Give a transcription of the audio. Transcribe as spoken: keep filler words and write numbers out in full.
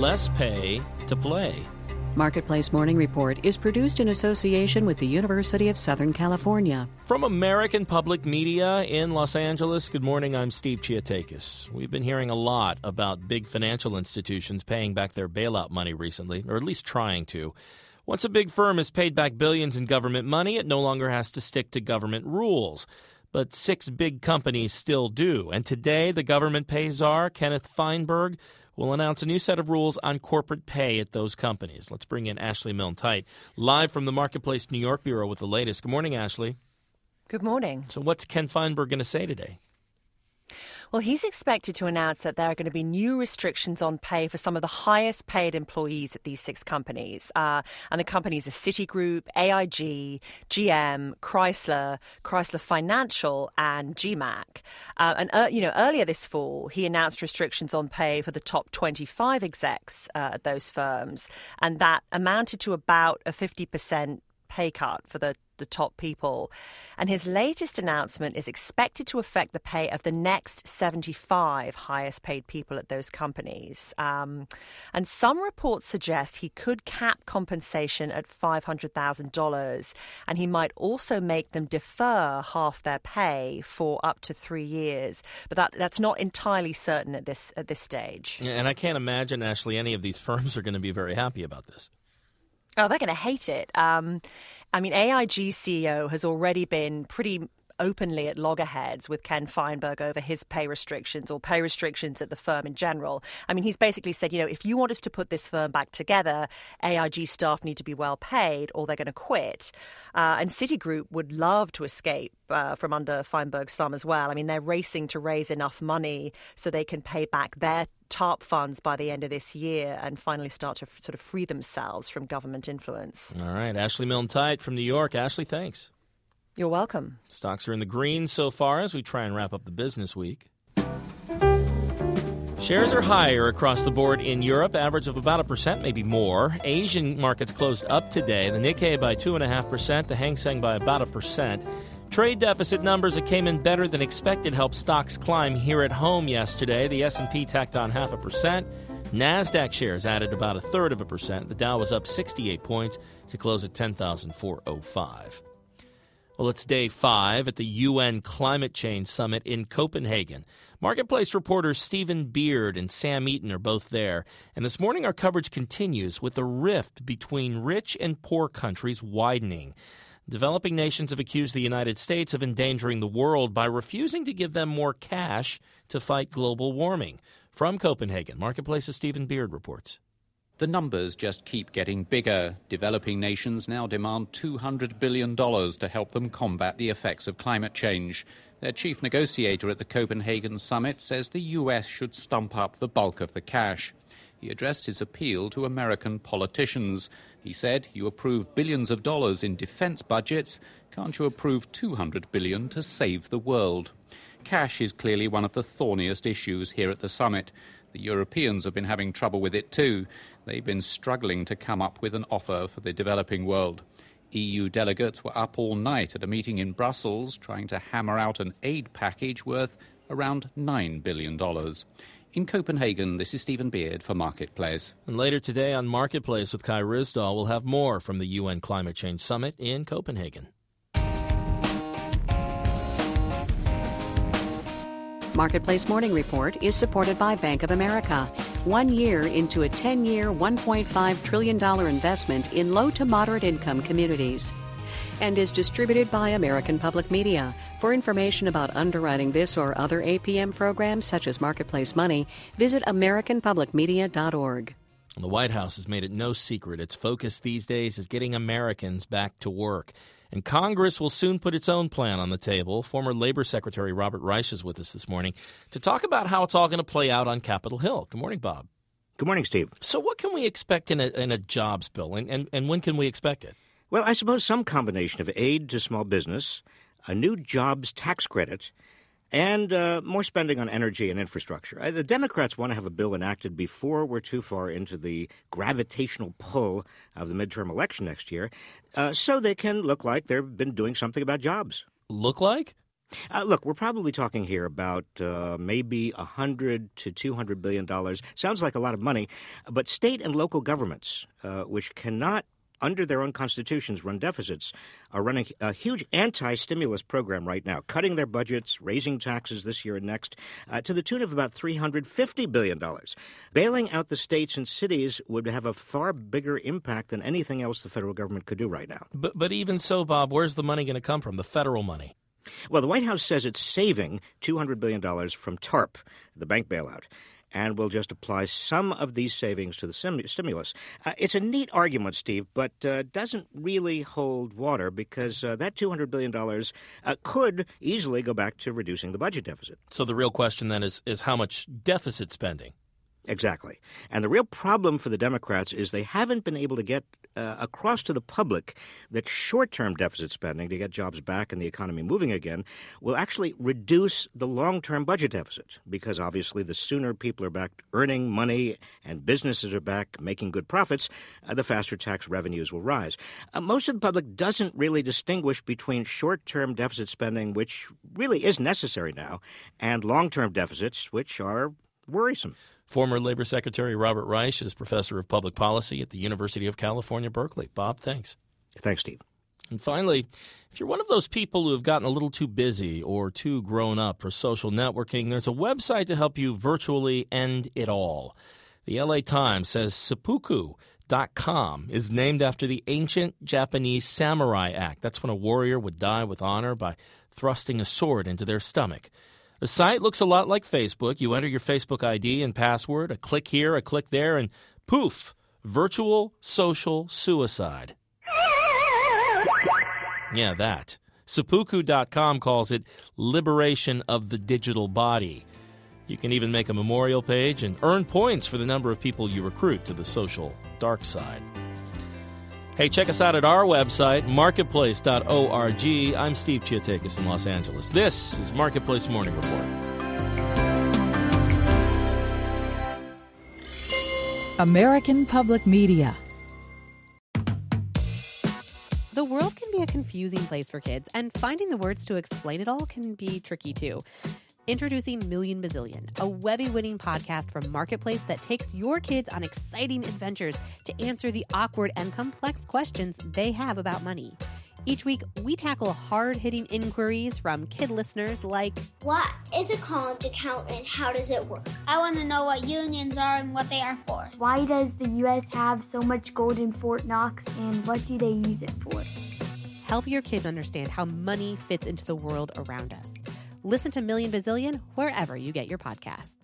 less pay to play. Marketplace Morning Report is produced in association with the University of Southern California. From American Public Media in Los Angeles, good morning, I'm Steve Chiatakis. We've been hearing a lot about big financial institutions paying back their bailout money recently, or at least trying to. Once a big firm has paid back billions in government money, it no longer has to stick to government rules. But six big companies still do. And today, the government pay czar, Kenneth Feinberg, will announce a new set of rules on corporate pay at those companies. Let's bring in Ashley Milne-Tite, live from the Marketplace New York Bureau with the latest. Good morning, Ashley. Good morning. So what's Ken Feinberg going to say today? Well, he's expected to announce that there are going to be new restrictions on pay for some of the highest paid employees at these six companies. Uh, and the companies are Citigroup, A I G, G M, Chrysler, Chrysler Financial, and G MAC. Uh, and, uh, you know, earlier this fall, he announced restrictions on pay for the top twenty-five execs uh, at those firms. And that amounted to about a fifty percent pay cut for the, the top people. And his latest announcement is expected to affect the pay of the next seventy-five highest paid people at those companies. Um, and some reports suggest he could cap compensation at five hundred thousand dollars. And he might also make them defer half their pay for up to three years. But that that's not entirely certain at this at this stage. And I can't imagine, Ashley, any of these firms are going to be very happy about this. Oh, they're going to hate it. Um, I mean, A I G C E O has already been pretty openly at loggerheads with Ken Feinberg over his pay restrictions or pay restrictions at the firm in general. I mean, he's basically said, you know, if you want us to put this firm back together, A I G staff need to be well paid or they're going to quit. Uh, and Citigroup would love to escape uh, from under Feinberg's thumb as well. I mean, they're racing to raise enough money so they can pay back their TARP funds by the end of this year and finally start to f- sort of free themselves from government influence. All right. Ashley Milne-Tite from New York. Ashley, thanks. You're welcome. Stocks are in the green so far as we try and wrap up the business week. Shares are higher across the board in Europe, average of about a percent, maybe more. Asian markets closed up today. The Nikkei by two point five percent, the Hang Seng by about a percent. Trade deficit numbers that came in better than expected helped stocks climb here at home yesterday. The S and P tacked on half a percent. NASDAQ shares added about a third of a percent. The Dow was up sixty-eight points to close at ten thousand four hundred five. Well, it's day five at the U N Climate Change Summit in Copenhagen. Marketplace reporters Stephen Beard and Sam Eaton are both there. And this morning our coverage continues with the rift between rich and poor countries widening. Developing nations have accused the United States of endangering the world by refusing to give them more cash to fight global warming. From Copenhagen, Marketplace's Stephen Beard reports. The numbers just keep getting bigger. Developing nations now demand two hundred billion dollars to help them combat the effects of climate change. Their chief negotiator at the Copenhagen summit says the U S should stump up the bulk of the cash. He addressed his appeal to American politicians. He said, you approve billions of dollars in defense budgets, can't you approve two hundred billion dollars to save the world? Cash is clearly one of the thorniest issues here at the summit. The Europeans have been having trouble with it too. They've been struggling to come up with an offer for the developing world. E U delegates were up all night at a meeting in Brussels trying to hammer out an aid package worth around nine billion dollars. In Copenhagen, this is Stephen Beard for Marketplace. And later today on Marketplace with Kai Ryssdal, we'll have more from the U N Climate Change Summit in Copenhagen. Marketplace Morning Report is supported by Bank of America. One year into a ten-year, one point five trillion dollars investment in low to moderate income communities. And is distributed by American Public Media. For information about underwriting this or other A P M programs such as Marketplace Money, visit american public media dot org. The White House has made it no secret its focus these days is getting Americans back to work. And Congress will soon put its own plan on the table. Former Labor Secretary Robert Reich is with us this morning to talk about how it's all going to play out on Capitol Hill. Good morning, Bob. Good morning, Steve. So what can we expect in a, in a jobs bill, and, and, and when can we expect it? Well, I suppose some combination of aid to small business, a new jobs tax credit, and uh, more spending on energy and infrastructure. Uh, the Democrats want to have a bill enacted before we're too far into the gravitational pull of the midterm election next year, uh, so they can look like they've been doing something about jobs. Look like? Uh, look, we're probably talking here about uh, maybe one hundred to two hundred billion dollars. Sounds like a lot of money, but state and local governments, uh, which cannot, under their own constitutions, run deficits, are running a huge anti-stimulus program right now, cutting their budgets, raising taxes this year and next, uh, to the tune of about three hundred fifty billion dollars. Bailing out the states and cities would have a far bigger impact than anything else the federal government could do right now. But, but even so, Bob, where's the money going to come from, the federal money? Well, the White House says it's saving two hundred billion dollars from TARP, the bank bailout, and will just apply some of these savings to the sim- stimulus. Uh, it's a neat argument, Steve, but uh, doesn't really hold water because uh, that two hundred billion dollars uh, could easily go back to reducing the budget deficit. So the real question then is, is how much deficit spending? Exactly. And the real problem for the Democrats is they haven't been able to get uh, across to the public that short-term deficit spending to get jobs back and the economy moving again will actually reduce the long-term budget deficit because obviously the sooner people are back earning money and businesses are back making good profits, uh, the faster tax revenues will rise. Uh, most of the public doesn't really distinguish between short-term deficit spending, which really is necessary now, and long-term deficits, which are worrisome. Former Labor Secretary Robert Reich is professor of public policy at the University of California, Berkeley. Bob, thanks. Thanks, Steve. And finally, if you're one of those people who have gotten a little too busy or too grown up for social networking, there's a website to help you virtually end it all. The L A Times says seppuku dot com is named after the ancient Japanese samurai act. That's when a warrior would die with honor by thrusting a sword into their stomach. The site looks a lot like Facebook. You enter your Facebook I D and password, a click here, a click there, and poof, virtual social suicide. Yeah, that. seppuku dot com calls it liberation of the digital body. You can even make a memorial page and earn points for the number of people you recruit to the social dark side. Hey, check us out at our website, marketplace dot org. I'm Steve Chiatakis in Los Angeles. This is Marketplace Morning Report. American Public Media. The world can be a confusing place for kids, and finding the words to explain it all can be tricky too. Introducing Million Bazillion, a Webby-winning podcast from Marketplace that takes your kids on exciting adventures to answer the awkward and complex questions they have about money. Each week, we tackle hard-hitting inquiries from kid listeners like, what is a college account and how does it work? I want to know what unions are and what they are for. Why does the U S have so much gold in Fort Knox and what do they use it for? Help your kids understand how money fits into the world around us. Listen to Million Bazillion wherever you get your podcasts.